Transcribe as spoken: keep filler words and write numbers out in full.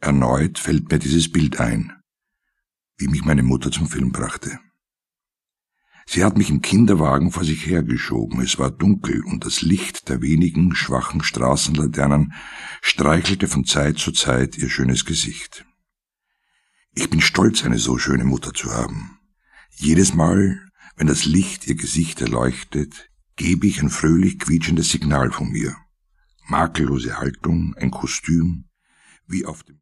Erneut fällt mir dieses Bild ein, wie mich meine Mutter zum Film brachte. Sie hat mich im Kinderwagen vor sich hergeschoben, es war dunkel und das Licht der wenigen schwachen Straßenlaternen streichelte von Zeit zu Zeit ihr schönes Gesicht. Ich bin stolz, eine so schöne Mutter zu haben. Jedes Mal, wenn das Licht ihr Gesicht erleuchtet, gebe ich ein fröhlich quietschendes Signal von mir. Makellose Haltung, ein Kostüm, wie auf dem